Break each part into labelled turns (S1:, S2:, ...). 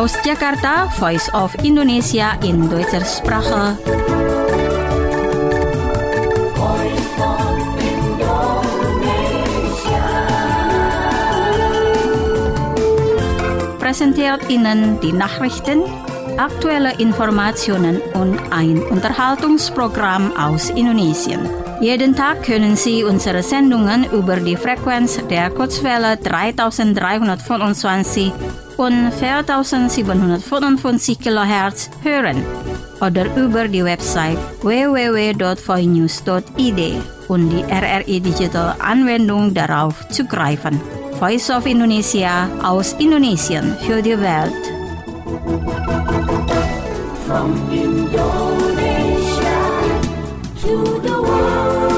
S1: Aus Jakarta, Voice of Indonesia in Deutscher Sprache. Präsentiert Ihnen die Nachrichten, aktuelle Informationen und ein Unterhaltungsprogramm aus Indonesien. Jeden Tag können Sie unsere Sendungen über die Frequenz der Kurzwelle 3325 und 4755 kHz hören oder über die Website www.voinews.id und die RRI Digital Anwendung darauf zugreifen. Voice of Indonesia aus Indonesien für die Welt.
S2: From Indonesia to the world.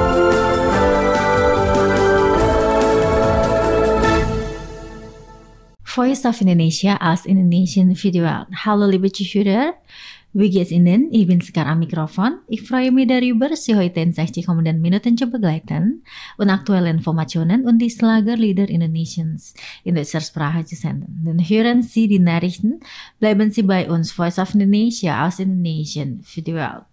S3: Voice of Indonesia aus Indonesien für die Welt. Hallo liebe Zuhörer, wie geht's Ihnen? Ich bin Sekar am Mikrofon. Ich freue mich darüber, Sie heute in 60 kommenden Minuten zu begleiten und aktuelle Informationen und die Schlagerlieder Indonesiens in deutscher Sprache zu senden. Dann hören Sie die Nachrichten, bleiben Sie bei uns, Voice of Indonesia aus Indonesien für die Welt.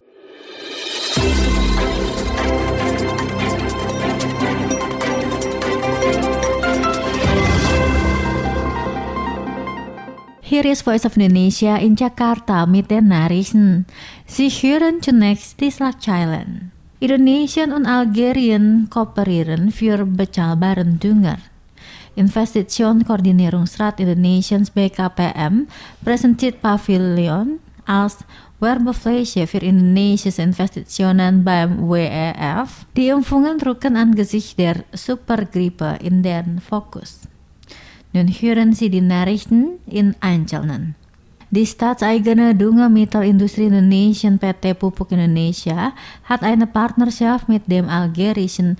S3: Hier ist Voice of Indonesia in Jakarta mit den Nachrichten. Sie hören zunächst die Schlagzeilen. Indonesien und Algerien kooperieren für bezahlbaren Dünger. Investitionskoordinierungsrat Indonesiens BKPM präsentiert Pavilion als Werbefläche für indonesische Investitionen beim WEF. Die Impfungen rücken angesichts der Supergrippe in den Fokus. Nun hören Sie die Nachrichten in Einzelnen. Die staatseigener Düngemittelindustrie Indonesien PT Pupuk Indonesia hat eine Partnerschaft mit dem algerischen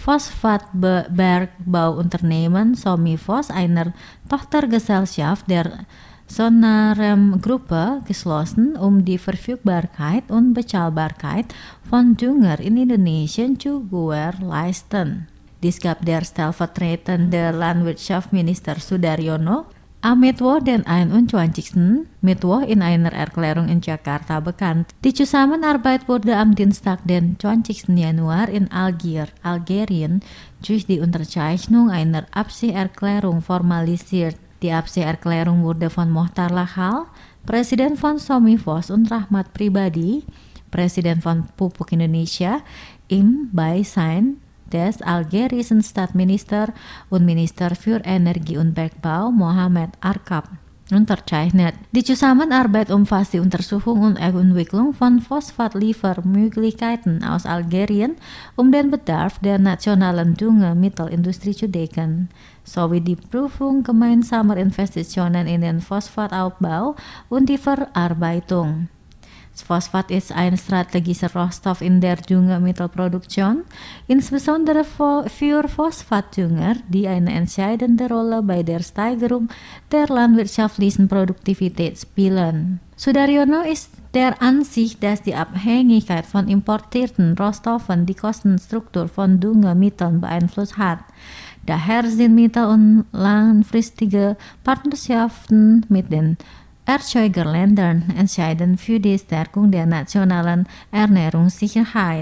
S3: Phosphatbergbauunternehmen Somifos, einer Tochtergesellschaft der Sonarem-Gruppe, geschlossen, um die Verfügbarkeit und Bezahlbarkeit von Dünger in Indonesien zu gewährleisten. Dies gab der stellvertretende Landwirtschaftsminister Sudaryono am Mittwoch, den 21. Mittwoch in einer Erklärung in Jakarta bekannt. Die Zusammenarbeit wurde am Dienstag, den 20. Januar in Algerien durch die Unterzeichnung einer Absichtserklärung formalisiert. Die Absichtserklärung wurde von Mohtar Lachal, Präsident von Somifos, und Rahmat Pribadi, Präsident von Pupuk Indonesia, im Beisein des algerischen Staatsministers und Minister für Energie und Bergbau Mohamed Arkab unterzeichnet. Die Zusammenarbeit umfasst die Untersuchung und Entwicklung von Phosphatliefermöglichkeiten aus Algerien, um den Bedarf der nationalen Düngemittelindustrie zu decken, sowie die Prüfung gemeinsamer Investitionen in den Phosphataufbau und die Verarbeitung. Phosphat ist ein strategischer Rohstoff in der Düngemittelproduktion, insbesondere für Phosphatdünger, die eine entscheidende Rolle bei der Steigerung der landwirtschaftlichen Produktivität spielen. Sudaryono ist der Ansicht, dass die Abhängigkeit von importierten Rohstoffen die Kostenstruktur von Düngemitteln beeinflusst hat. Daher sind mittel- und langfristige Partnerschaften mit den Erzeugerländern entscheidend für die Stärkung der nationalen Ernährungssicherheit.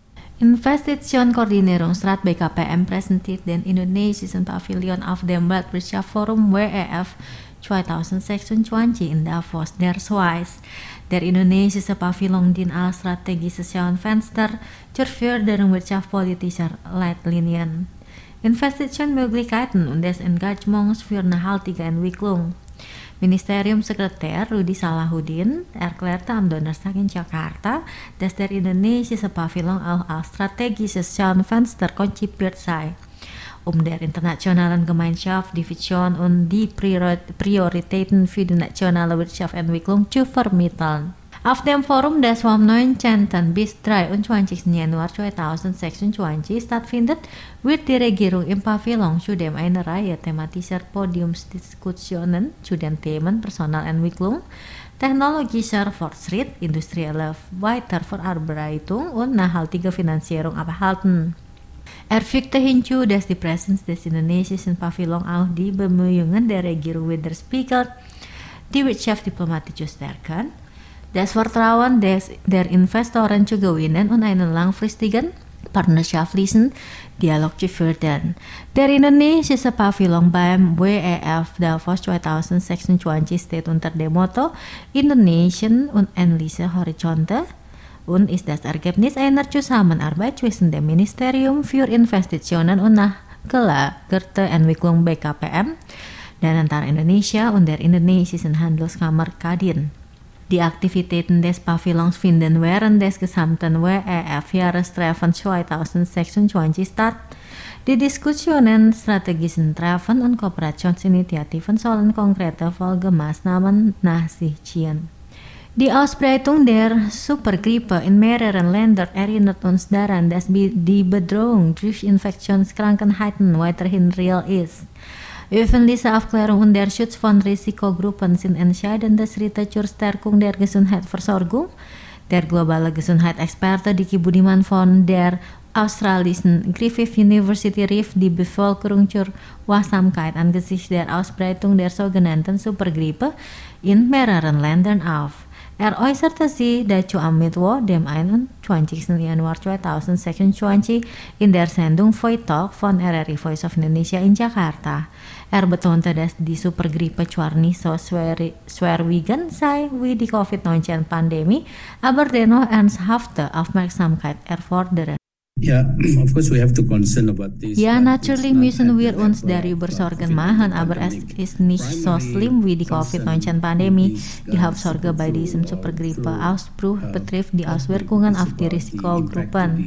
S3: Investitionskoordinierungsrat BKPM präsentiert den indonesischen Pavilion auf dem Weltwirtschaftsforum WEF 2026 in Davos, der Schweiz. Der indonesische Pavillon dient als strategisches Schaufenster zur Förderung wirtschaftspolitischer Leitlinien, Investitionsmöglichkeiten und des Engagements für nachhaltige Entwicklung. Ministeriumsekretär Rudi Salahuddin erklärte am Donnerstag in Jakarta, dass der indonesische Pavillon auch als strategisches Schaufenster konzipiert sei, um der internationalen Gemeinschaft die Vision und die Prioritäten für die nationale Wirtschaftsentwicklung zu vermitteln. Auf dem Forum, das vom 19. bis 23. Januar 2026 stattfindet, wird die Regierung im Pavillon zudem eine Reihe thematischer Podiumsdiskussionen zu den Themen Personalentwicklung, technologischer Fortschritt, industrielle Weiterverarbeitung und nachhaltige Finanzierung abhalten. Er fügte hinzu, dass die Präsenz des indonesischen Pavillon auch die Bemühungen der Regierung widerspiegelt, Die Wirtschaft diplomatisch stärken. Das Vertrauen der Investoren zu gewinnen und einen langfristigen partnerschaftlichen Dialog zu fördern. Der indonesische Pavillon beim WEF Davos 2026 steht unter dem Motto Indonesien und ähnliche Horizonte und ist das Ergebnis einer Zusammenarbeit zwischen dem Ministerium für Investitionen und Nachgelagerte Entwicklung BKPM dan antara Indonesia und der indonesischen Handelskammer Kadin. Die Aktivitäten des Pavillons finden während des gesamten WEF-Jahrestreffen 2026 statt. Die Diskussionen, strategischen Treffen und Kooperationsinitiativen sollen konkrete Folgemaßnahmen nach sich ziehen. Die Ausbreitung der Supergrippe in mehreren Ländern erinnert uns daran, dass die Bedrohung durch Infektionskrankheiten weiterhin real ist. Öffentliche Aufklärung und der Schutz von Risikogruppen sind entscheidende Schritte zur Stärkung der Gesundheitsversorgung. Der globale Gesundheitsexperte Diki Budiman von der australischen Griffith University rief die Bevölkerung zur Wachsamkeit angesichts der Ausbreitung der sogenannten Supergrippe in mehreren Ländern auf. äußerte sich dazu am Mittwoch, dem 21. Januar 2026 in der Sendung Voice Talk von RRI Voice of Indonesia in Jakarta. Betonte, dass die Supergrippe zwar nicht so schwerwiegend sei wie die Covid-19-Pandemie, aber dennoch ernsthafte Aufmerksamkeit erfordere.
S4: Of course we have to concern about this.
S3: Ja, natürlich müssen wir uns darüber Sorgen machen, aber es ist nicht so schlimm wie die Covid-19-Pandemie. Die Hauptsorge bei diesem Supergrippe-Ausbruch betrifft die Auswirkungen auf die Risikogruppen.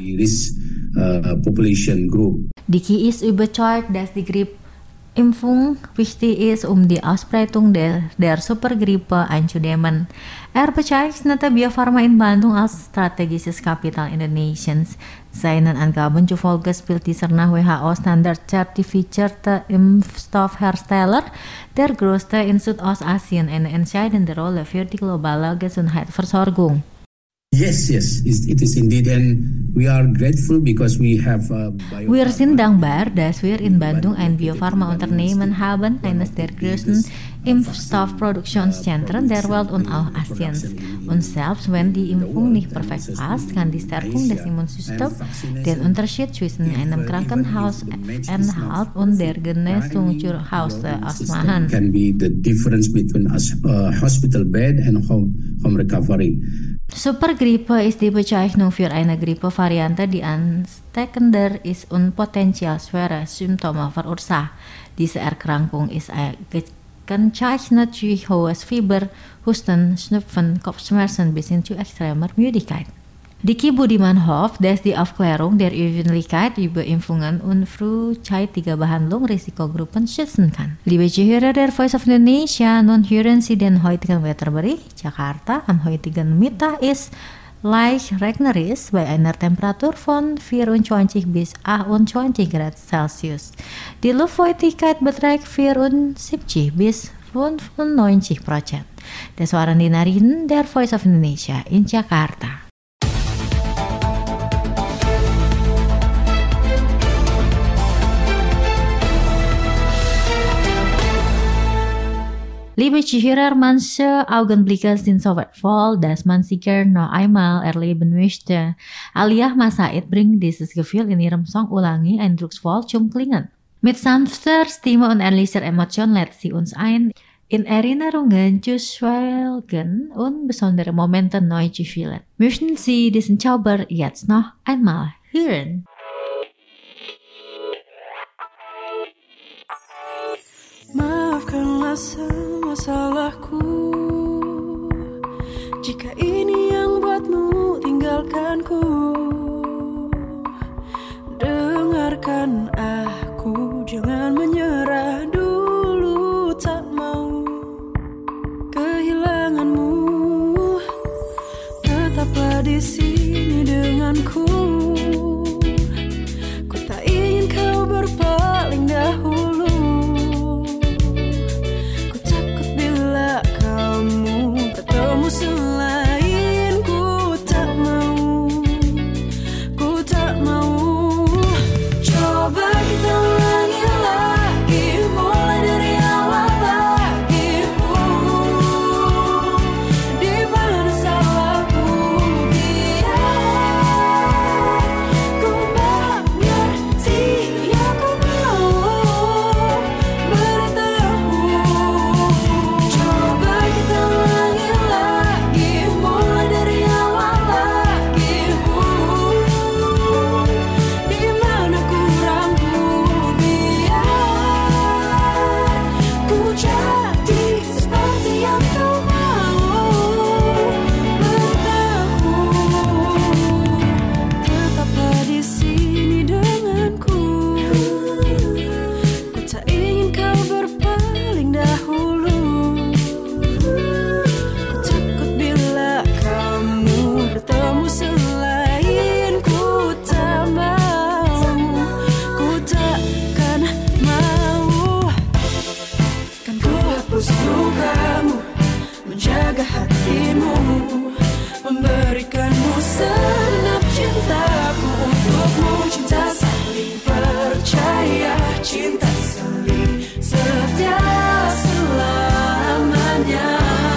S3: Diki ist überzeugt, dass die Grippimpfung wichtig ist, die Ausbreitung der Supergrippe einzudämmen. Bezeichnet Bio Farma in Bandung als strategisches Kapital Indonesiens. Seinen Angaben zufolge spielt dieser nach WHO-Standard-zertifizierte Impfstoffhersteller, der größte in Südostasien, eine entscheidende Rolle für die globale Gesundheitsversorgung.
S4: Yes, it is indeed, and we are grateful because we have.
S3: Wir sind dankbar, dass wir in Bandung ein Biofarma-Unternehmen haben, eines der größten Impfstoffproduktionszentren der Welt und auch Asiens. Und selbst wenn die Impfung nicht perfekt passt, kann die Stärkung des Immunsystems den Unterschied zwischen einem Krankenhausaufenthalt und der Genesung zu Hause ausmachen.
S4: Can be the difference between hospital bed and home recovery.
S3: Supergrippe ist die Bezeichnung für eine Grippevariante, die ansteckender ist und potenziell schwere Symptome verursacht. Diese Erkrankung ist gekennzeichnet durch hohes Fieber, Husten, Schnupfen, Kopfschmerzen bis hin zu extremer Müdigkeit. Diki Budiman hofft, dass die Aufklärung der Öffentlichkeit über Impfungen und frühzeitige Behandlung Risikogruppen schützen kann. Liebe Zuhörer der Voice of Indonesia, nun hören Sie den heutigen Wetterbericht. Jakarta am heutigen Mittag ist leicht regnerisch bei einer Temperatur von 24 bis 28 Grad Celsius. Die Luftfeuchtigkeit beträgt 74 bis 95%. Das waren die Nachrichten der Voice of Indonesia in Jakarta. Liebe Zuhörer, manche Augenblicke sind so wertvoll, dass man sicher noch einmal erleben möchte. Alia Masaid bringt dieses Gefühl in ihrem Song Ulangi eindrucksvoll zum Klingen. Mit sanfter Stimme und ehrlicher Emotion lädt sie uns ein, in Erinnerungen zu schwelgen und besondere Momente neu zu fühlen. Möchten Sie diesen Zauber jetzt noch einmal hören?
S2: Maafkanlah semua salahku, jika ini yang buatmu tinggalkanku. Dengarkan aku, jangan menyerah dulu, tak mau kehilanganmu. Tetaplah di sini denganku, ku tak ingin kau berpaling dahulu. Selain ku tak mau, coba kita ulangi lagi. cintaku untukmu, cinta saling percaya, cinta saling setia selamanya.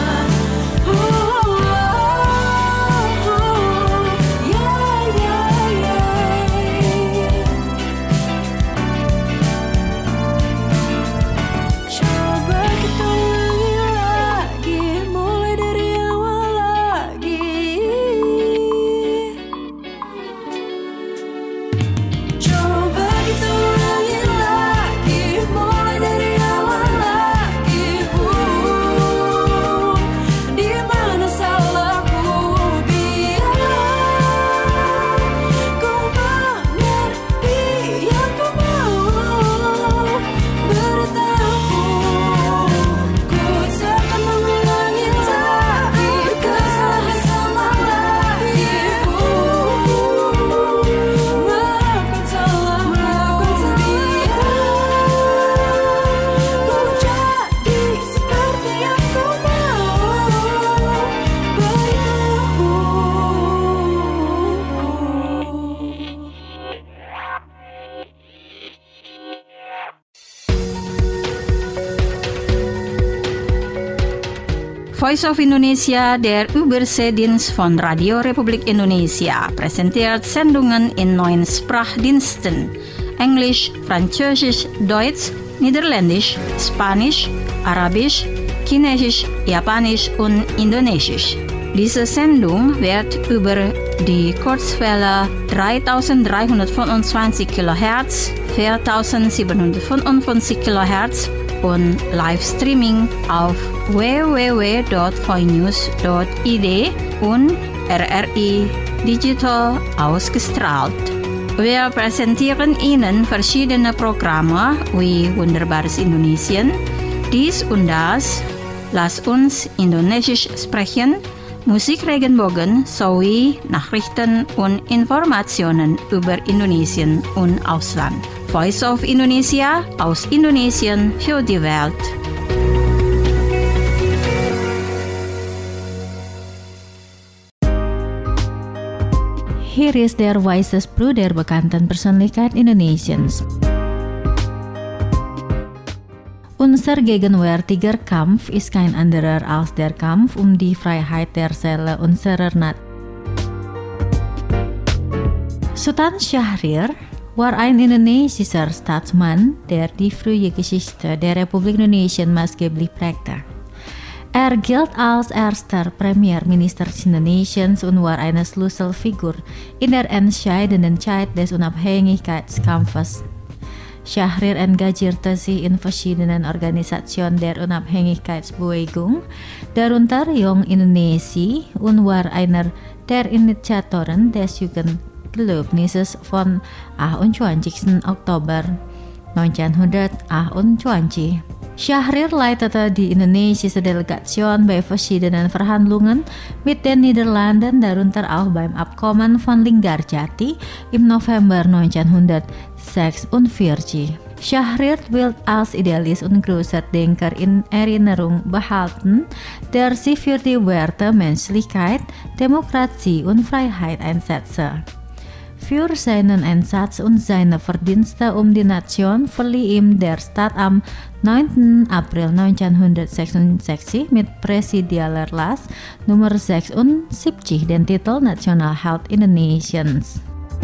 S1: Voice of Indonesia, der Überseedienst von Radio Republik Indonesia, präsentiert Sendungen in 9 Sprachdiensten: Englisch, Französisch, Deutsch, Niederländisch, Spanisch, Arabisch, Chinesisch, Japanisch und Indonesisch. Diese Sendung wird über die Kurzwelle 3325 kHz, 4755 kHz und Livestreaming auf www.voinews.id und RRI Digital ausgestrahlt. Wir präsentieren Ihnen verschiedene Programme wie Wunderbares Indonesien, dies und das, Lass uns Indonesisch sprechen, Musik Regenbogen sowie Nachrichten und Informationen über Indonesien und Ausland. Voice of Indonesia, aus Indonesien für die Welt.
S3: Hier ist der Weisesbruder bekannten Persönlichkeit Indonesiens. Unser gegenwärtiger Kampf ist kein anderer als der Kampf die Freiheit der Seele unserer Nation. Sultan Syahrir war ein indonesischer Staatsmann, der die frühe Geschichte der Republik Indonesien maßgeblich prägte. gilt als erster Premierminister Indonesiens und war eine Schlüsselfigur in der entscheidenden Zeit des Unabhängigkeitskampfes. Syahrir engagierte sich in verschiedenen Organisationen der Unabhängigkeitsbewegung, darunter Young Indonesia, und war einer der Initiatoren des Jugendgelöbnisses von 28. Oktober 1928. Syahrir leitete die indonesische Delegation bei verschiedenen Verhandlungen mit den Niederlanden, darunter auch beim Abkommen von Linggarjati im November 1946. Syahrir wird als Idealist und großer Denker in Erinnerung behalten, der sich für die Werte Menschlichkeit, Demokratie und Freiheit einsetzte. Für seinen Einsatz und seine Verdienste die Nation verlieh ihm der Staat am 9. April 1966 mit Präsidialer Las Nummer 76 den Titel Nationalheld Indonesiens.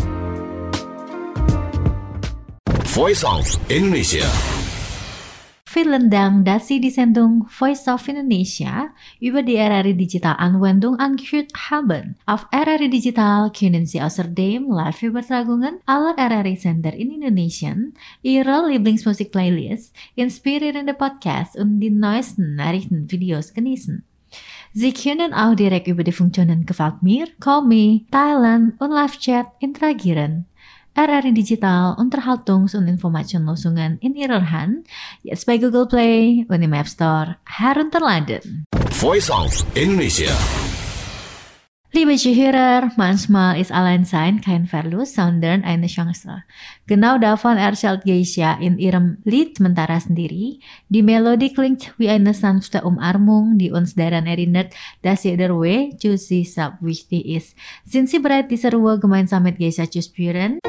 S5: Voice of Indonesia.
S3: Vielen Dank, dass Sie die Sendung Voice of Indonesia über die RRI Digital Anwendung angehört haben. Auf RRI Digital können Sie außerdem Live-Übertragungen aller RRI-Sender in Indonesien, Ihre Lieblingsmusik-Playlist, inspirierende Podcasts und die neuesten Nachrichtenvideos genießen. Sie können auch direkt über die Funktionen Gefällt mir, Call Me, Teilen und Live-Chat interagieren. RRI Digital Unterhaltungs- und Informationslösungen in Ihrer Hand, jetzt bei Google Play und im App Store herunterladen.
S5: Voice of Indonesia.
S3: Liebe Zuhörer, manchmal ist allein sein kein Verlust, sondern eine Chance. Genau davon erzählt Geisha in ihrem Lied Mentara Sendiri. Die Melodie klingt wie eine sanfte Umarmung, die uns daran erinnert, dass jeder Weg zu sich selbst wichtig ist. Sind Sie bereit, diese Ruhe gemeinsam mit Geisha zu spüren?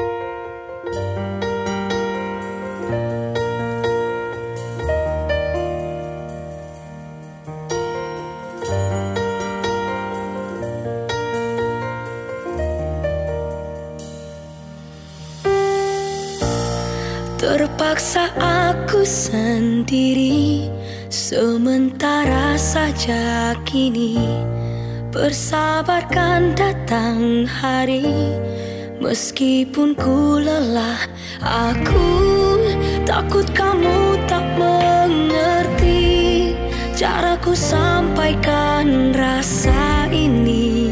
S2: Terpaksa aku sendiri, sementara saja kini bersabarkan datang hari. Meskipun ku lelah, aku takut kamu tak mengerti caraku sampaikan rasa ini.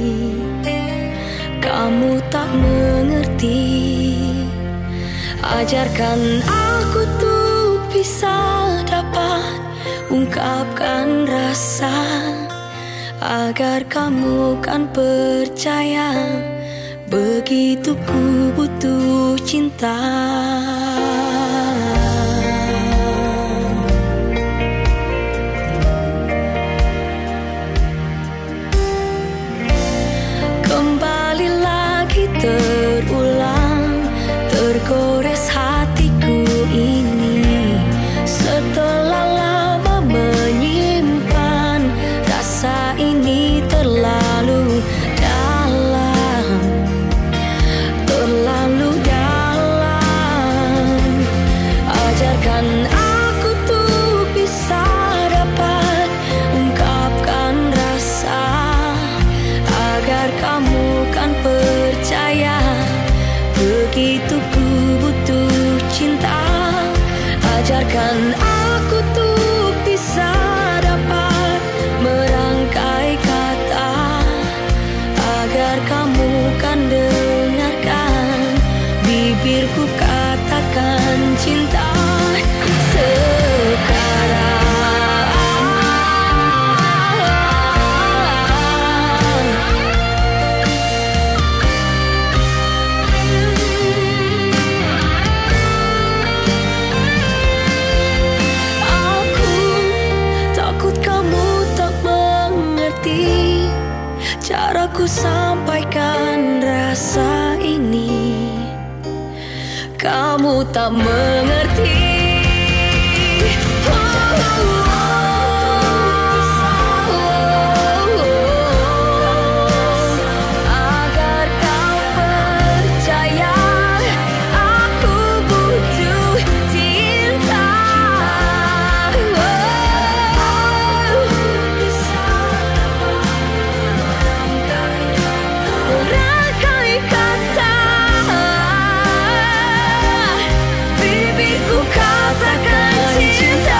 S2: Kamu tak mengerti. Ajarkan aku tuh bisa dapat ungkapkan rasa, agar kamu kan percaya begitu ku butuh cinta. Kembali lagi terulang, tergores hatiku ini. Setelah lama menyimpan rasa ini terlalu dalam, terlalu dalam. Ajarkan aku tuh bisa dapat ungkapkan rasa, agar kamu kan percaya begitu ku butuh cinta. Ajarkan aku tuh bisa dapat merangkai kata, agar kamu kan dengarkan bibirku katakan cinta sekarang. Caraku sampaikan rasa ini, kamu tak mengerti. Agar kau percaya aku butuh cinta. Merangkai kata, bibirku katakan cinta.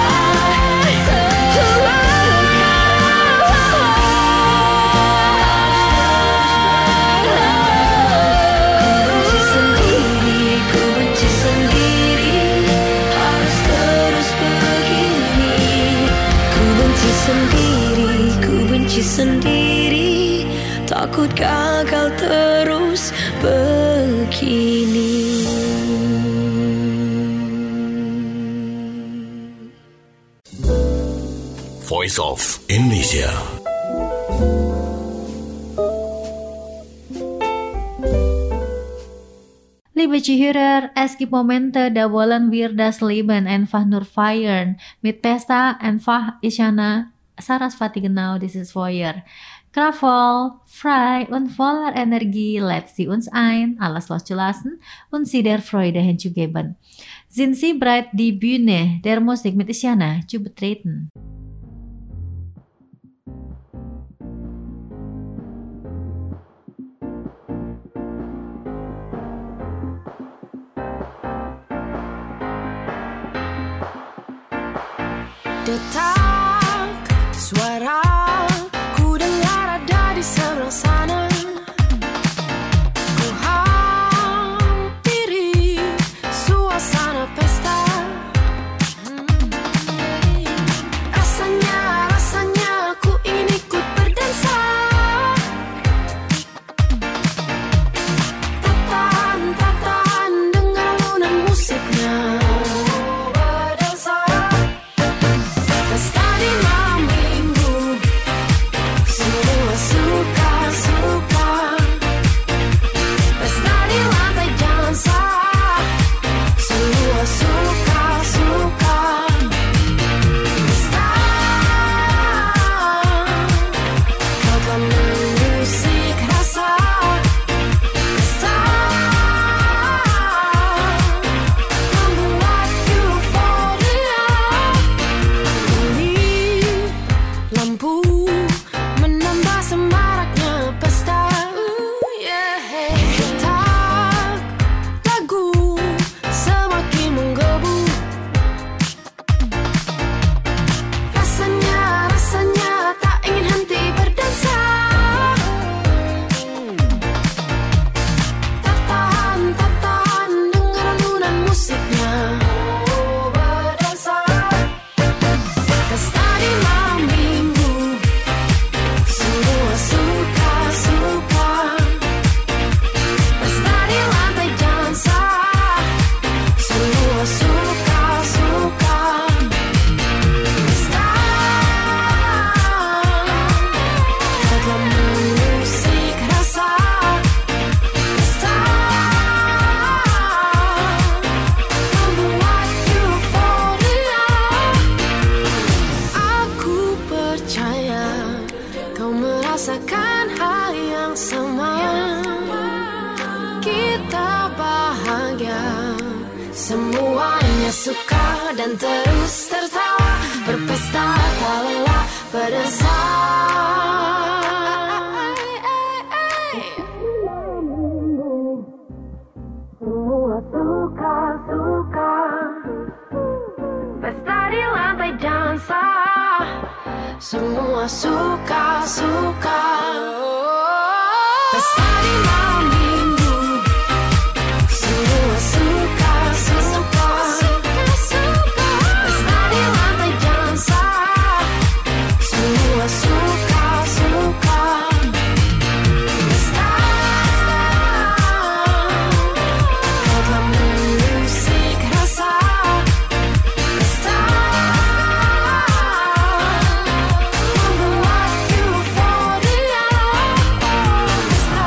S2: Ku benci sendiri, harus terus begini. Ku benci sendiri, takut gagal terus begini.
S5: Voice of Indonesia.
S3: Liebe Zuhörer, es gibt Momente, da wollen wir das Leben einfach nur feiern. Mit Pesta einfach Isyana Sarasvati genau dieses Feuer. Kraftvoll, frei und voller Energie lädt sie uns ein, alles loszulassen und sie der Freude hinzugeben. Sind Sie bereit, die Bühne der Musik mit Isyana zu betreten?
S2: Detak suara ku dengar ada di seberang sana. Ku hampiri suasana pesta. Rasanya ku ingin ikut berdansa. Semuanya suka dan terus tertawa, berpesta tak lelah berdasar. Semua suka-suka, pesta di lantai dansa. Semua suka-suka, pesta di malam minggu. Semua suka-suka, pesta di lantai dansa. Semua suka-suka, pesta. Kau telah mengusik rasa. Pesta membuat euforia. Pesta.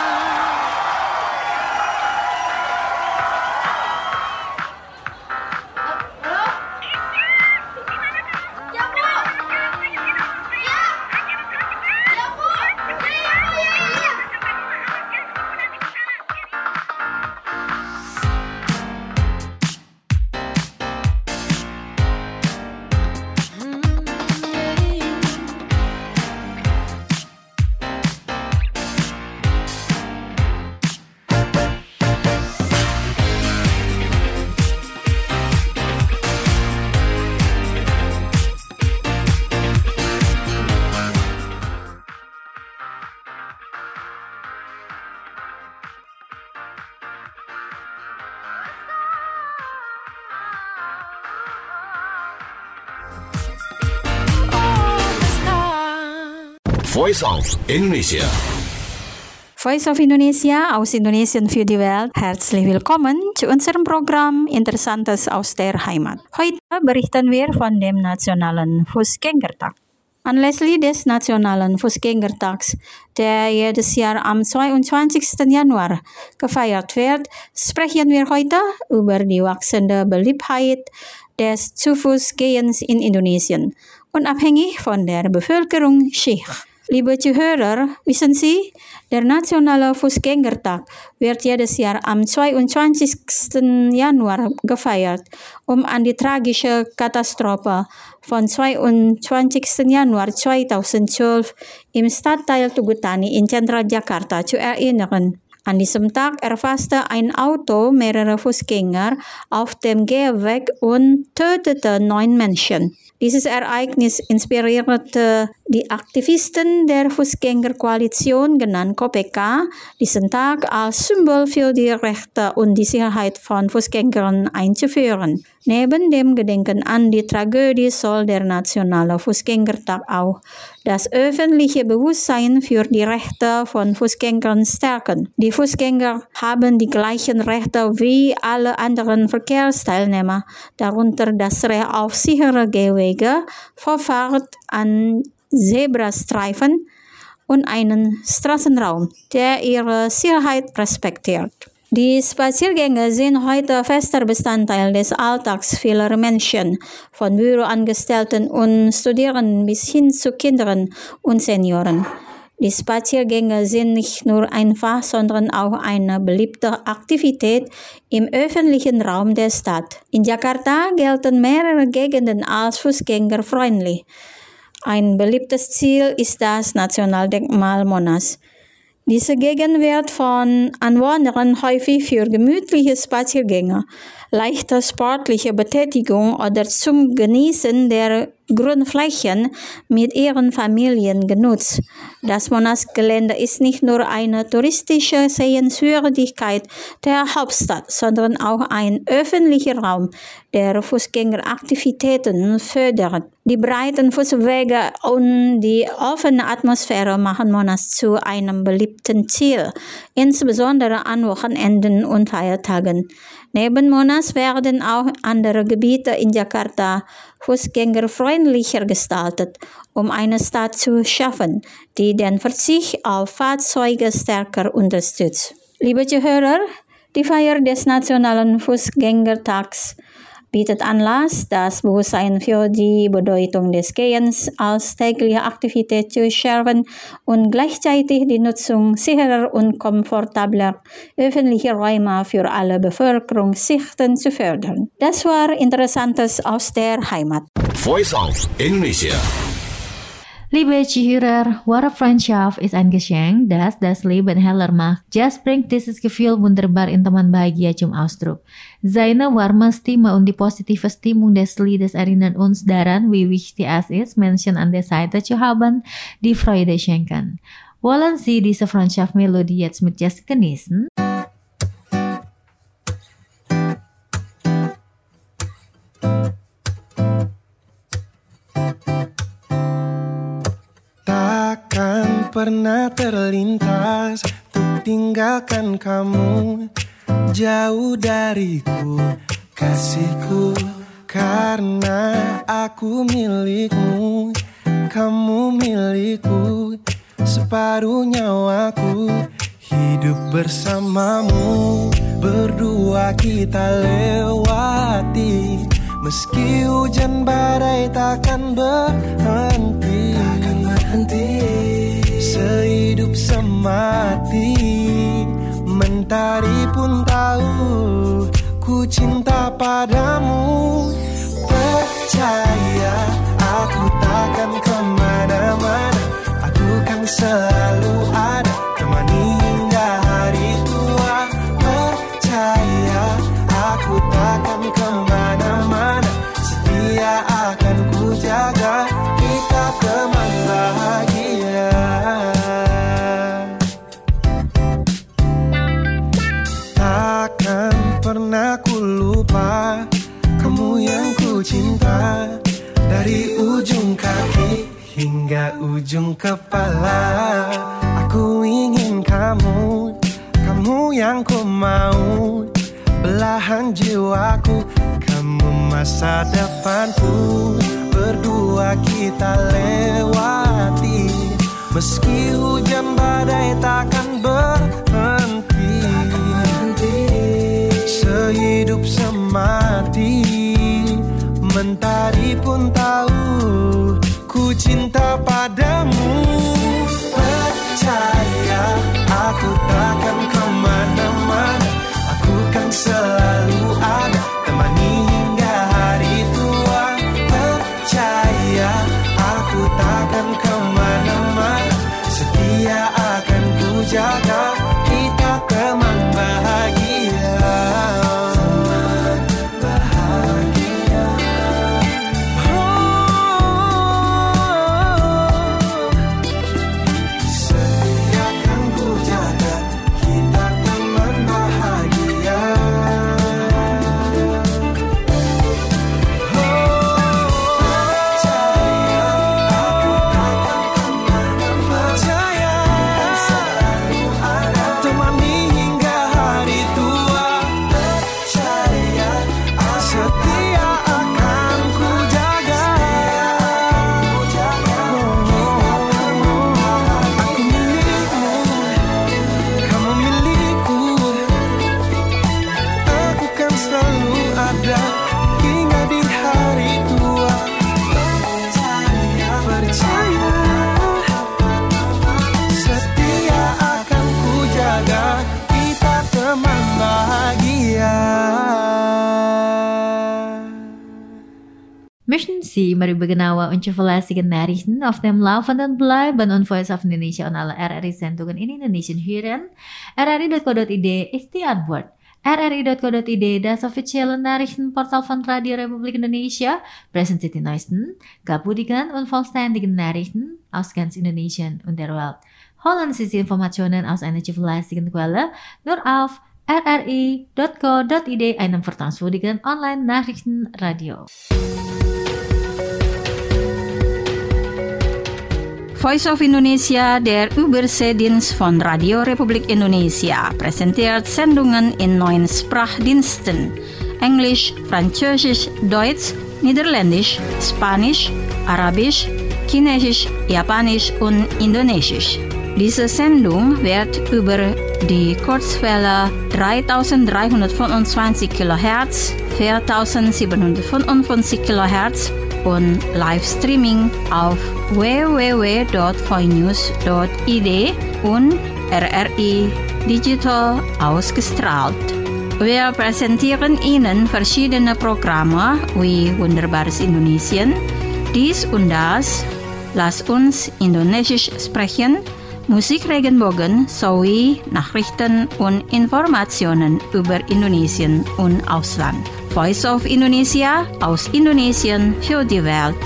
S5: Voice of Indonesia.
S1: Voice of Indonesia aus Indonesien für die Welt. Herzlich willkommen zu unserem Programm Interessantes aus der Heimat. Heute berichten wir von dem Nationalen Fußgängertag. Anlässlich des Nationalen Fußgängertags, der jedes Jahr am 22. Januar gefeiert wird, sprechen wir heute über die wachsende Beliebtheit des Zu-Fuß-Gehens in Indonesien, unabhängig von der Bevölkerung Sikh. Liebe Zuhörer, wissen Sie, der Nationale Fußgängertag wird jedes Jahr am 22. Januar gefeiert, um an die tragische Katastrophe von 22. Januar 2012 im Stadtteil Tugutani in Central Jakarta zu erinnern. An diesem Tag erfasste ein Auto mehrere Fußgänger auf dem Gehweg und tötete 9 Menschen. Dieses Ereignis inspirierte die Aktivisten der Fußgängerkoalition, genannt KPK, diesen Tag als Symbol für die Rechte und die Sicherheit von Fußgängern einzuführen. Neben dem Gedenken an die Tragödie soll der Nationale Fußgängertag auch das öffentliche Bewusstsein für die Rechte von Fußgängern stärken. Die Fußgänger haben die gleichen Rechte wie alle anderen Verkehrsteilnehmer, darunter das Recht auf sichere Gehwege, Vorfahrt an Zebrastreifen und einen Straßenraum, der ihre Sicherheit respektiert. Die Spaziergänge sind heute fester Bestandteil des Alltags vieler Menschen, von Büroangestellten und Studierenden bis hin zu Kindern und Senioren. Die Spaziergänge sind nicht nur einfach, sondern auch eine beliebte Aktivität im öffentlichen Raum der Stadt. In Jakarta gelten mehrere Gegenden als fußgängerfreundlich. Ein beliebtes Ziel ist das Nationaldenkmal Monas. Diese Gegend wird von Anwohnern häufig für gemütliche Spaziergänge, leichte sportliche Betätigung oder zum Genießen der Grünflächen mit ihren Familien genutzt. Das Monas-Gelände ist nicht nur eine touristische Sehenswürdigkeit der Hauptstadt, sondern auch ein öffentlicher Raum, der Fußgängeraktivitäten fördert. Die breiten Fußwege und die offene Atmosphäre machen Monas zu einem beliebten Ziel, insbesondere an Wochenenden und Feiertagen. Neben Monas werden auch andere Gebiete in Jakarta fußgängerfreundlicher gestaltet, um eine Stadt zu schaffen, die den Verzicht auf Fahrzeuge stärker unterstützt. Liebe Zuhörer, die Feier des Nationalen Fußgängertags bietet Anlass, das Bewusstsein für die Bedeutung des Gehens als tägliche Aktivität zu schärfen und gleichzeitig die Nutzung sicherer und komfortabler öffentlicher Räume für alle Bevölkerungsschichten zu fördern. Das war Interessantes aus der Heimat.
S5: Voice of Indonesia.
S3: Liebe Zuhörer, wahre Freundschaft ist ein Geschenk, das Leben heller macht. Just bringt dieses Gefühl wunderbar in Teman Bahagia zum Ausdruck. Seine warme Stimme und die positive Stimmung des Liedes erinnern uns daran, wie wichtig es ist, Menschen an der Seite zu haben, die Freude schenken. Wollen Sie diese Freundschaftsmelodie jetzt mit Just genießen?
S6: Pernah terlintas untuk tinggalkan kamu jauh dariku, kasihku, karena aku milikmu, kamu milikku, separuh nyawaku, hidup bersamamu, berdua kita lewati, meski hujan badai takkan berhenti, sehidup semati, mentari pun tahu ku cinta padamu. Percaya aku takkan kemana-mana, aku kan selalu ada, temani hingga hari tua. Percaya aku takkan kemana-mana, setia akan ku jaga, kita teman bahagia. Takkan pernah ku lupa kamu yang ku cinta, dari ujung kaki hingga ujung kepala. Aku ingin kamu, kamu yang ku mau, belahan jiwaku, kamu masa depanku, berdua kita lewati, meski hujan badai takkan berhenti, sehidup semati, mentari pun tahu ku cinta padamu. Percaya aku takkan kemana-mana, aku kan selalu ada, temani hingga hari tua. Percaya aku takkan kemana-mana, setia akan ku jaga, kita teman bahagia. Teman bahagia. Setia akan ku jaga, kita teman bahagia.
S3: Möchten Sie darüber genauer und zuverlässige Nachrichten auf dem Laufenden bleiben und Voice of Indonesia und alle RRI-Sendungen in Indonesien hören? RRI.co.id ist die Antwort. RRI.co.id, das offizielle Nachrichtenportal von Radio Republik Indonesia, präsentiert die neuesten, glaubwürdigen und vollständigen Nachrichten aus ganz Indonesien und der Welt. Holen Sie die Informationen aus einer zuverlässigen Quelle nur auf rri.co.id, einem vertrauenswürdigen Online-Nachrichtenradio.
S1: Voice of Indonesia, der Überseedienst von Radio Republik Indonesia, präsentiert Sendungen in 9 Sprachdiensten: Englisch, Französisch, Deutsch, Niederländisch, Spanisch, Arabisch, Chinesisch, Japanisch und Indonesisch. Diese Sendung wird über die Kurzwelle 3325 kHz 4755 kHz und Livestreaming auf www.voinews.id und RRI Digital ausgestrahlt. Wir präsentieren Ihnen verschiedene Programme wie Wunderbares Indonesien, dies und das, Lass uns Indonesisch sprechen, Musik Regenbogen sowie Nachrichten und Informationen über Indonesien und Ausland. Voice of Indonesia aus Indonesien für die Welt.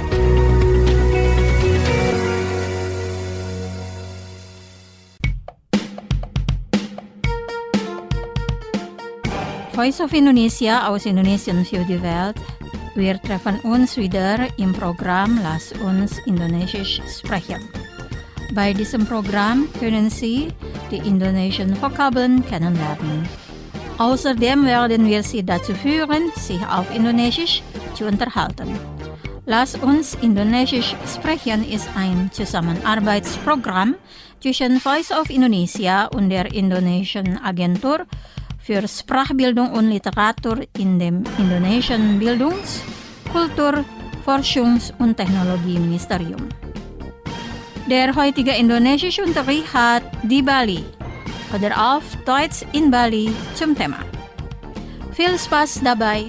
S1: Voice of Indonesia aus Indonesien für die Welt. Wir treffen uns wieder im Programm Lass uns Indonesisch sprechen. Bei diesem Programm können Sie die indonesischen Vokabeln kennenlernen. Außerdem werden wir Sie dazu führen, sich auf Indonesisch zu unterhalten. Lass uns Indonesisch sprechen ist ein Zusammenarbeitsprogramm zwischen Voice of Indonesia und der Indonesischen Agentur für Sprachbildung und Literatur in dem Indonesischen Bildungs-, Kultur-, Forschungs- und Technologieministerium. Der heutige indonesische Unterricht hat di Bali oder auf Deutsch in Bali zum Thema. Viel Spaß dabei!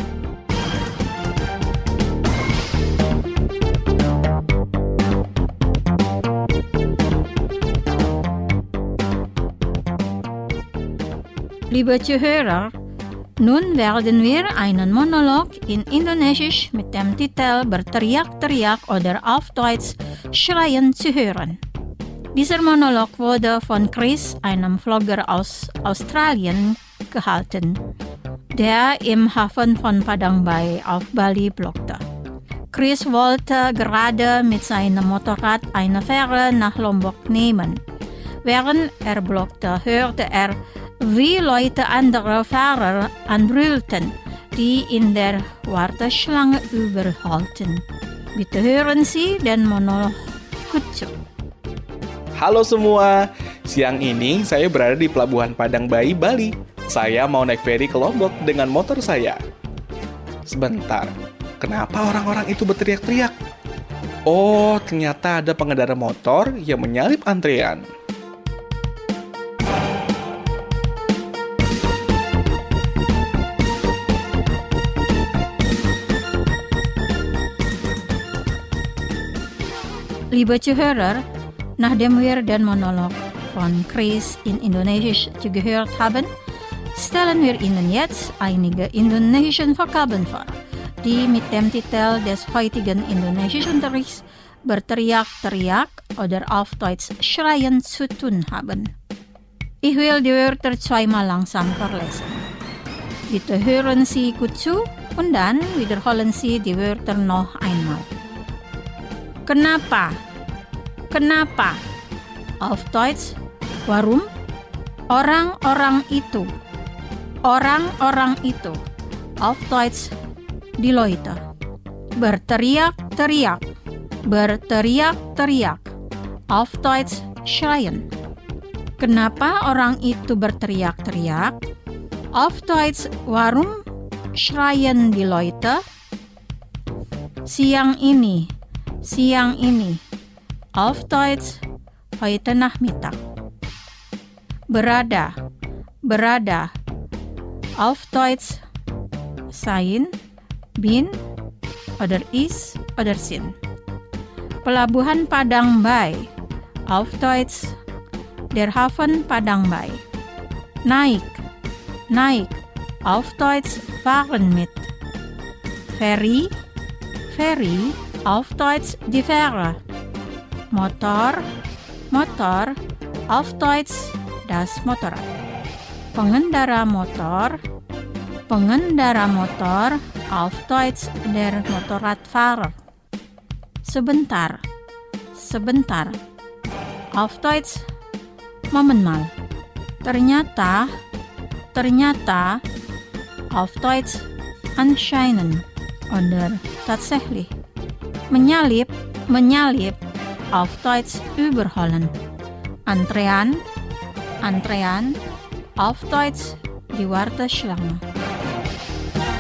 S1: Liebe Zuhörer, nun werden wir einen Monolog in Indonesisch mit dem Titel Berteriak-teriak oder auf Deutsch Schreien zu hören. Dieser Monolog wurde von Chris, einem Vlogger aus Australien, gehalten, der im Hafen von Padang Bay auf Bali blockte. Chris wollte gerade mit seinem Motorrad eine Fähre nach Lombok nehmen. Während er blockte, hörte er, wie Leute andere Fahrer anbrüllten, die in der Warteschlange überholten. Bitte hören Sie den Monolog gut zu.
S7: Halo semua, siang ini saya berada di Pelabuhan Padang Bay, Bali. Saya mau naik feri ke Lombok dengan motor saya. Sebentar, kenapa orang-orang itu berteriak-teriak? Oh, ternyata ada pengendara motor yang menyalip antrean.
S1: Liebe Zuhörer, nachdem wir den Monolog von Chris in Indonesisch zugehört haben, stellen wir Ihnen jetzt einige indonesische Vokabeln vor, die mit dem Titel des heutigen indonesischen Unterrichts Berteriak-teriak oder auf Deutsch Schreien zu tun haben. Ich will die Wörter zweimal langsam vorlesen. Bitte hören Sie gut zu und dann wiederholen Sie die Wörter noch einmal. Kenapa? Kenapa? Auf Deutsch, warum? Orang-orang itu. Orang-orang itu. Auf Deutsch, die Leute. Berteriak-teriak. Berteriak-teriak. Auf Deutsch, schreien. Kenapa orang itu berteriak-teriak? Auf Deutsch, warum schreien die Leute? Siang ini. Siang ini. Auf Deutsch, heute Nachmittag. Berada. Berada. Auf Deutsch, sein, bin, oder ist, oder sind. Pelabuhan Padang Bay. Auf Deutsch, der Hafen Padang Bay. Naik. Naik. Auf Deutsch, fahren mit. Feri. Feri. Auf Deutsch, die Fähre. Motor, motor, auf Deutsch das Motorrad. Pengendara motor, pengendara motor, auf Deutsch der Motorradfahrer. Sebentar, sebentar, auf Deutsch Moment mal. Ternyata, ternyata, auf Deutsch anscheinend oder tatsächlich. Menyalip, menyalip, auf Deutsch überholen. Antrean, antrean, auf Deutsch die Warteschlange.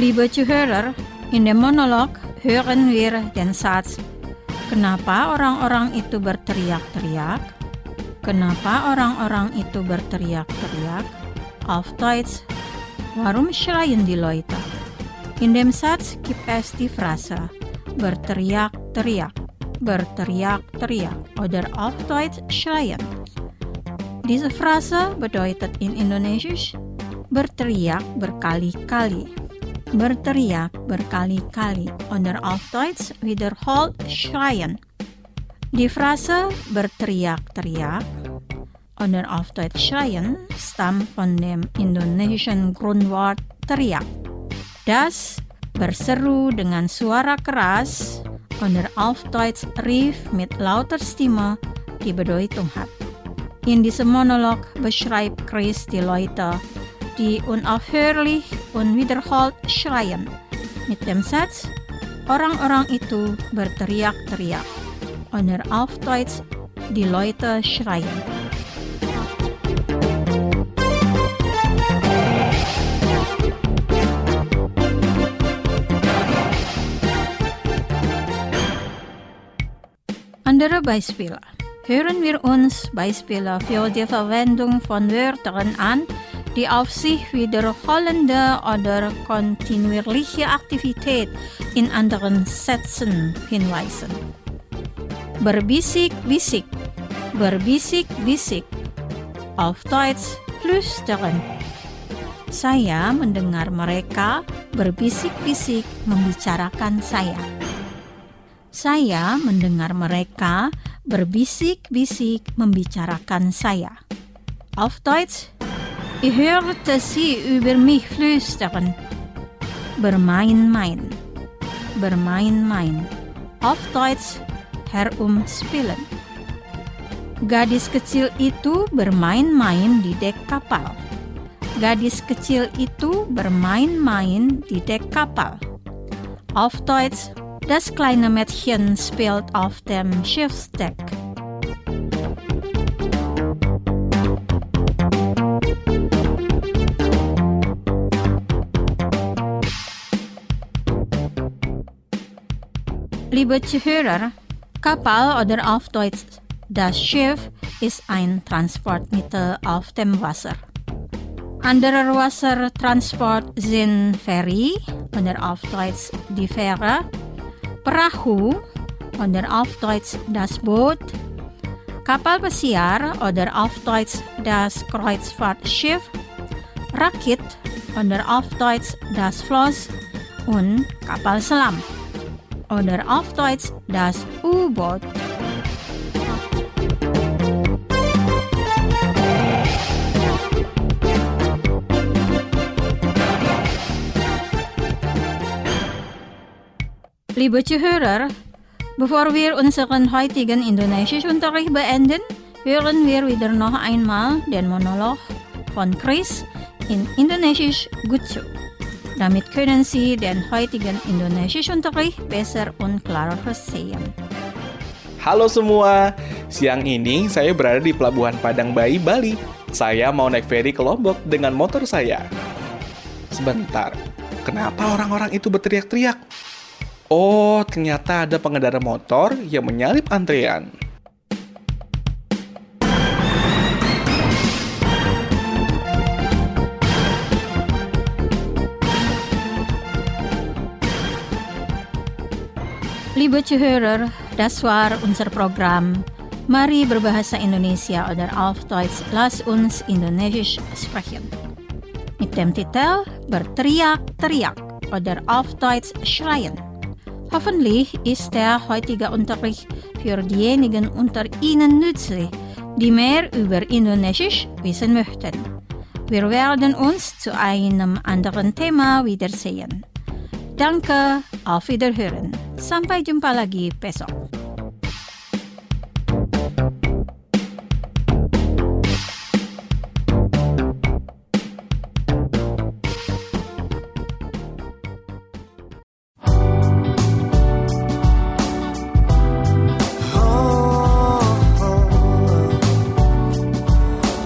S1: Liebe Zuhörer, in dem Monolog hören wir den Satz, kenapa orang-orang itu berteriak-teriak? Kenapa orang-orang itu berteriak-teriak? Auf Deutsch, warum schreien die Leute? In dem Satz gibt es die Phrase berteriak-teriak, berteriak-teriak oder auf Deutsch schreien. Diese Phrase bedeutet in Indonesisch berteriak berkali-kali. Berteriak berkali-kali oder auf Deutsch wiederholt schreien. Die Phrase berteriak-teriak oder auf Deutsch schreien stammt von dem indonesischen Grundwort teriak. Das berseru dengan suara keras oder auf Deutsch rief mit lauter Stimme die Bedeutung hat. In diesem Monolog beschreibt Chris die Leute, die unaufhörlich und wiederholt schreien. Mit dem Satz, orang-orang itu berteriak-teriak. Oder auf Deutsch, die Leute schreien. Andere Beispiele. Hören wir uns Beispiele für die Verwendung von Wörtern an, die auf sich wiederholende oder kontinuierliche Aktivität in anderen Sätzen hinweisen. Berbisik-bisik, berbisik-bisik, auf Deutsch flüstern. Saya mendengar mereka berbisik-bisik membicarakan saya. Saya mendengar mereka berbisik-bisik membicarakan saya. Auf Deutsch, ich hörte sie über mich flüstern. Bermain-main. Bermain-main. Auf Deutsch, herumspielen. Gadis kecil itu bermain-main di dek kapal. Gadis kecil itu bermain-main di dek kapal. Auf Deutsch, das kleine Mädchen spielt auf dem Schiffsdeck. Liebe Zuhörer, Kapal oder auf Deutsch das Schiff ist ein Transportmittel auf dem Wasser. Andere Wassertransport sind Ferry oder auf Deutsch die Fähre, Perahu oder auf Deutsch das Boot, Kapal pesiar oder auf Deutsch das Kreuzfahrtschiff, Rakit oder auf Deutsch das Floß und Kapal Selam. Oder auf Deutsch das U-Boot. Liebe Zuhörer, bevor wir unseren heutigen Indonesischunterricht beenden, hören wir wieder noch einmal den Monolog von Chris in Indonesisch gut zu. Damit können Sie den heutigen Indonesischunterricht besser und klarer verstehen.
S7: Halo semua, siang ini saya berada di Pelabuhan Padang Bayi, Bali. Saya mau naik feri ke Lombok dengan motor saya. Sebentar, kenapa orang-orang itu berteriak-teriak? Oh, ternyata ada pengendara motor yang menyalip antrean.
S1: Liebe Zuhörer, das war unser Programm. Mari berbahasa Indonesia oder auf Deutsch, lass uns Indonesisch sprechen. Mit dem Titel Berteriak-teriak oder auf Deutsch schreien. Hoffentlich ist der heutige Unterricht für diejenigen unter Ihnen nützlich, die mehr über Indonesisch wissen möchten. Wir werden uns zu einem anderen Thema wiedersehen. Danke, auf Wiederhören. Sampai jumpa lagi besok.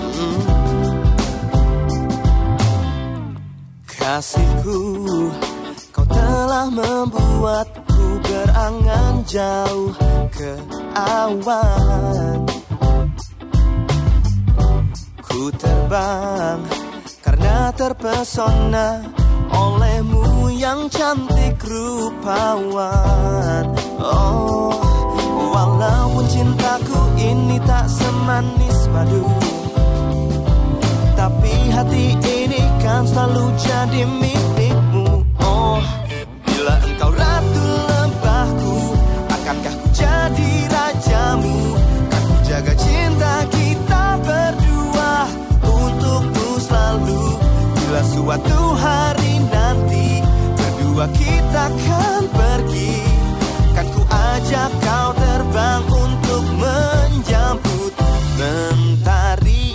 S6: Kasihku, membuatku berangan jauh ke awan. Ku terbang karena terpesona olehmu yang cantik rupawan. Oh, walaupun cintaku ini tak semanis madu, tapi hati ini kan selalu jadi milikmu. Oh, bila engkau ratu lembahku, akankah ku jadi rajamu? Kan ku jaga cinta kita berdua untukmu selalu. Bila suatu hari nanti berdua kita kan pergi, kan ku ajak kau terbang untuk menjemput mentari.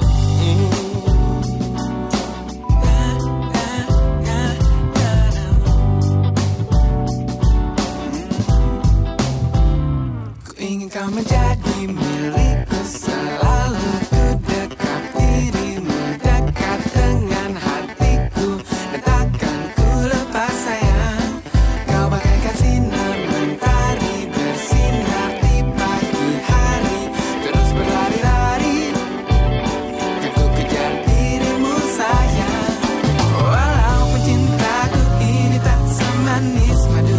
S6: Ku ingin kau menjadi milikku selalu, ku dekat dirimu, dekat dengan hatiku, dan takkan ku lepas sayang. Kau bagaikan sinar mentari bersinar di pagi hari, terus berlari-lari, kan ku kejar dirimu sayang. Walaupun cintaku ini tak semanis madu,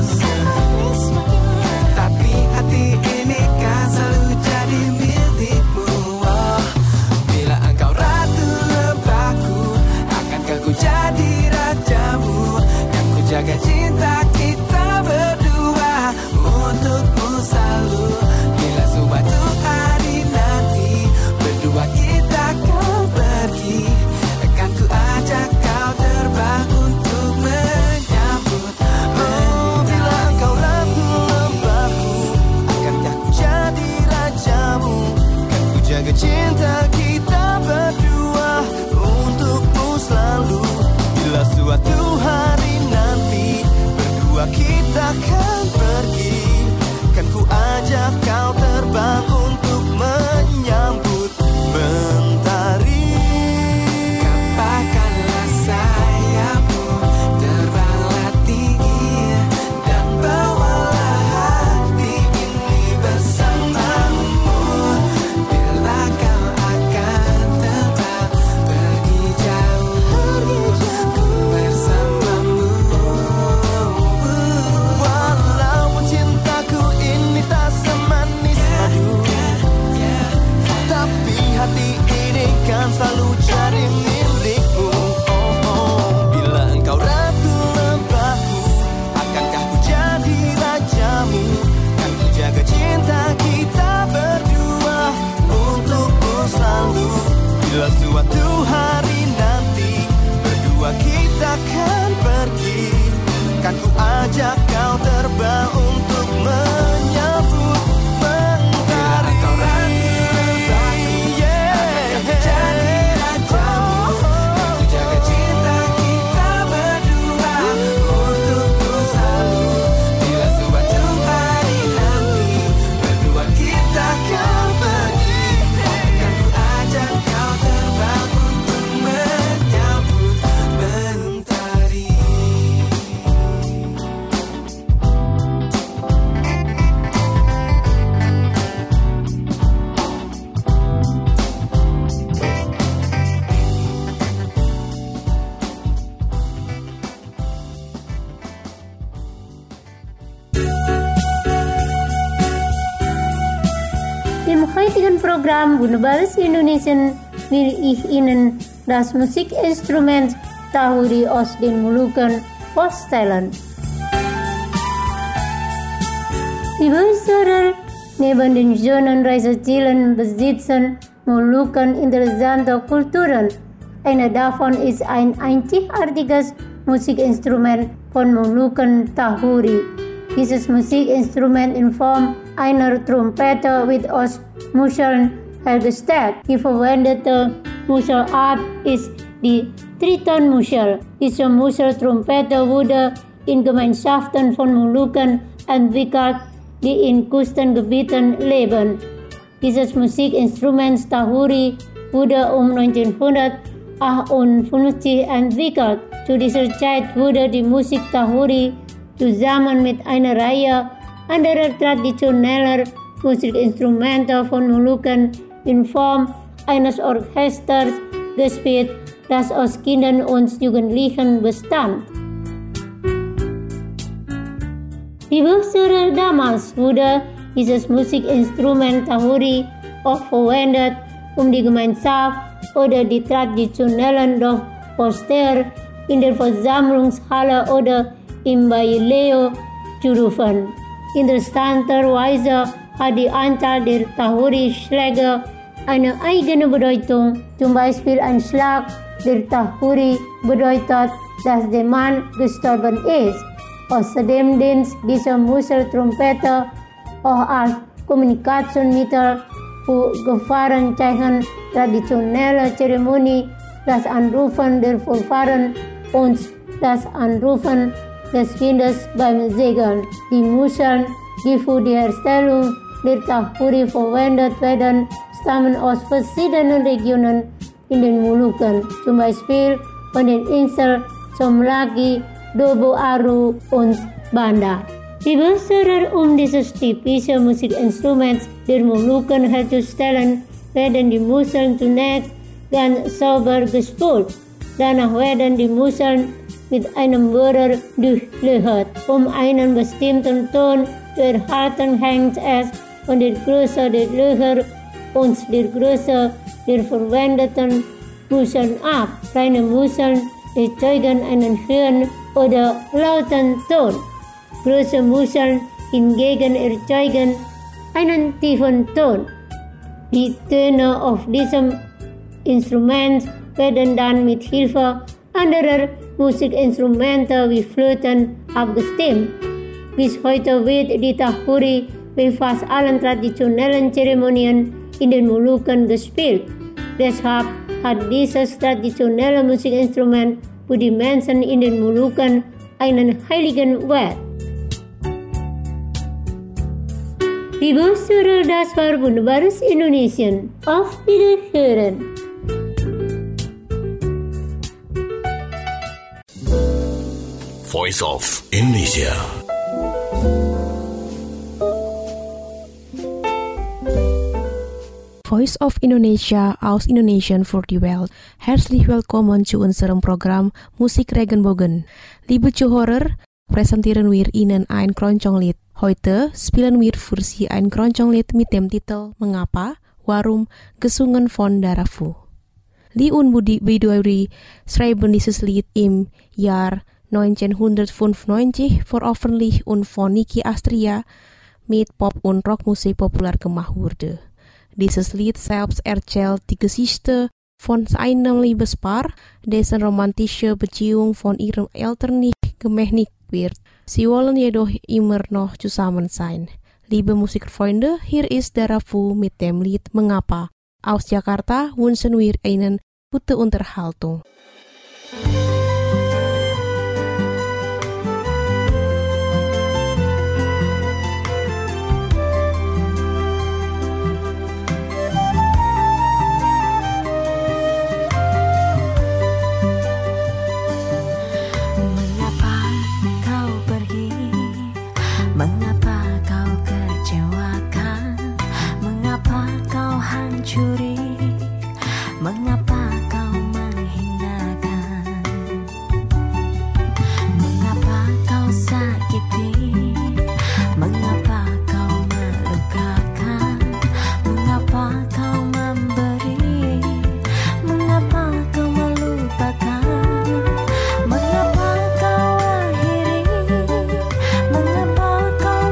S6: tapi hati ini kan selalu jadi milikmu. Oh, bila engkau ratu lebahku, akankah ku jadi rajamu? Kan ku jaga cinta kita berdua untukmu selalu. Bila suatu hari nanti berdua kita kan pergi, kan ku ajak kau terbang untuk menyambut. Oh, bila engkau ratu lembahku, akankah ku jadi rajamu? Kan ku jaga cinta kita berdua untukmu selalu. Bila suatu hari nanti berdua kita kan pergi, kan ku ajak kau terbang untuk menyambut mentari. Kapakkanlah sayapmu, terbanglah tinggi, dan bawalah hati ini bersamamu. Bila kau akan terbang pergi jauh, ku bersamamu. Walaupun cintaku ini tak semanis madu, tapi hati ini kan selalu jadi milikmu. Oh, oh, bila engkau ratu lembahku, akankah ku jadi rajamu? Kan ku jaga cinta kita berdua untukmu selalu. Bila suatu hari nanti berdua kita kan pergi, kan ku ajak kau terbang untuk menyambut mentari. Bila engkau
S8: Im heutigen Programm Wunderbares Indonesien will ich Ihnen das Musikinstrument Tahuri aus den Molukken vorstellen. Liebe Hörer, neben den schönen Reisezielen besitzen Molukken interessante Kulturen. Einer davon ist ein einzigartiges Musikinstrument von Molukken Tahuri. Dieses Musikinstrument in Form einer Trompete wird aus Muscheln hergestellt. Die verwendete Muschelart ist die Tritonmuschel. Diese Muscheltrompete wurde in Gemeinschaften von Molukken entwickelt, die in Küstengebieten leben. Dieses Musikinstrument Tahuri wurde 1958 entwickelt. Zu dieser Zeit wurde die Musik Tahuri zusammen mit einer Reihe anderer traditioneller Musikinstrumente von Molukken in Form eines Orchesters gespielt, das aus Kindern und Jugendlichen bestand. Liebe Hörer, damals wurde dieses Musikinstrument Tahuri auch verwendet, um die Gemeinschaft oder die traditionellen Dorfposter in der Versammlungshalle oder im Baileo zu rufen. Interessanterweise hat die Anzahl der Tahuri-Schläge eine eigene Bedeutung. Zum Beispiel ein Schlag der Tahuri bedeutet, dass der Mann gestorben ist. Außerdem dient diese Museltrompete auch als Kommunikationsmittel für Gefahrenzeichen, traditionelle Zeremonie, das Anrufen der Vorfahren und das Anrufen des Kindes beim Segen. Die Museln, die für die Herstellung der Tahuri verwendet werden, stammen aus verschiedenen Regionen in den Molukken, zum Beispiel von den Inseln Somlaki, Dobo Aru und Banda. Liebe Hörer, um dieses typische Musikinstrument der Molukken herzustellen, werden die Museln zunächst ganz sauber gespült. Danach werden die Museln mit einem Bohrer durchlöchert. Um einen bestimmten Ton zu erhalten, hängt es von der Größe der Löcher und der Größe der verwendeten Museln ab. Kleine Museln erzeugen einen höheren oder lauten Ton. Große Museln hingegen erzeugen einen tiefen Ton. Die Töne auf diesem Instrument werden dann mit Hilfe anderer Musikinstrumente wie Flöten abgestimmt. Bis heute wird die Tahuri bei fast allen traditionellen Zeremonien in den Molukken gespielt. Deshalb hat dieses traditionelle Musikinstrument für die Menschen in den Molukken einen heiligen Wert. Liebe Hörer, das war Wunderbares Indonesien. Auf Wiederhören!
S5: Voice of Indonesia.
S9: Voice of Indonesia aus Indonesian für die Welt. Herzlich willkommen zu unserem Programm Musik Regenbogen. Liebe Zuhörer, präsentieren wir Ihnen ein Keronconglied. Heute spielen wir für Sie ein Keronconglied mit dem Titel Mengapa, Warum, gesungen von Darafu. Li Unbudidwari schreiben dieses Lied im Jahr 1995 veröffentlicht und von Nicky Astria mit Pop- und Rockmusik populär gemacht wurde. Dieses Lied selbst erzählt die Geschichte von einem Liebespaar, dessen romantische Beziehung von ihren Eltern nicht gemächtigt wird. Sie wollen jedoch immer noch zusammen sein. Liebe Musikfreunde, hier ist Darafu mit dem Lied Mengapa. Aus Jakarta wünschen wir Ihnen gute Unterhaltung.
S2: Mengapa kau kecewakan? Mengapa kau hancuri? Mengapa kau menghinakan? Mengapa kau sakiti? Mengapa kau melukakan? Mengapa kau memberi? Mengapa kau melupakan? Mengapa kau akhiri? Mengapa kau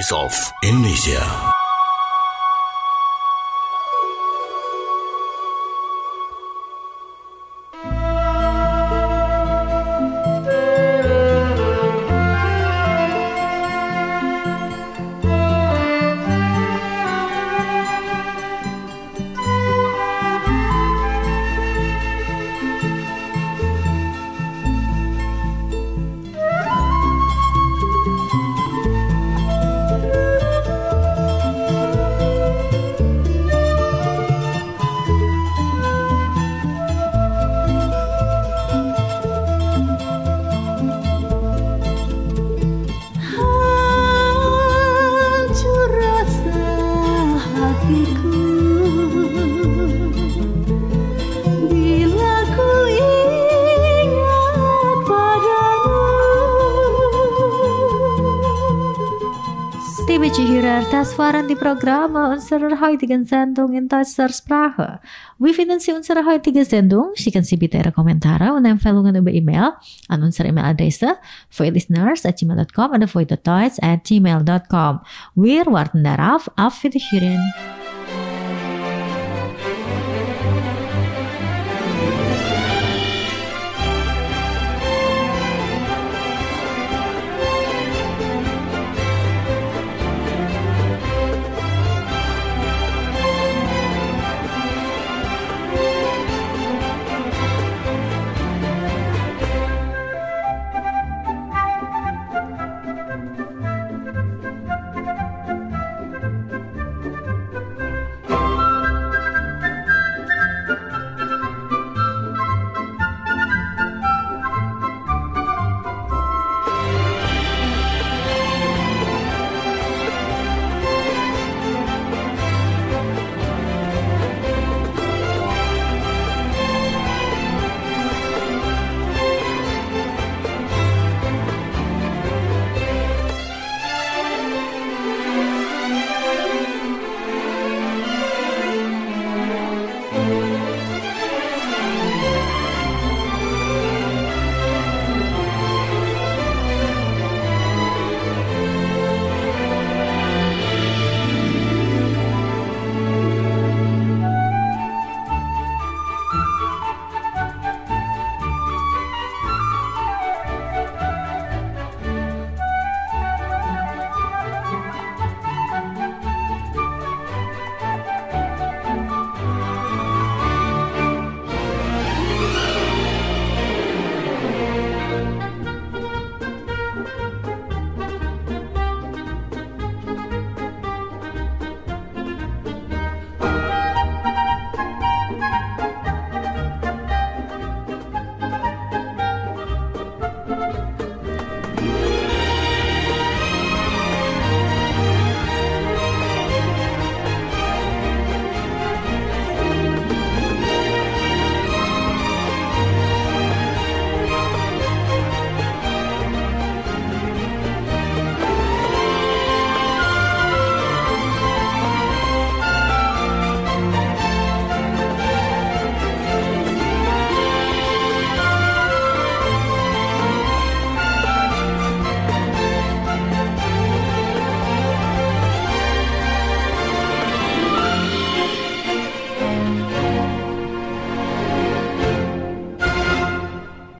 S5: Voice of Indonesia.
S3: Das waren die Programme unserer heutigen Sendung in deutscher Sprache. Wie finden Sie unsere heutige Sendung? Schicken Sie bitte Ihre Kommentare und Empfehlungen über E-Mail an unsere E-Mail-Adresse voilisteners@gmail.com oder void.deutsch@gmail.com. Wir warten darauf. Auf Wiedersehen.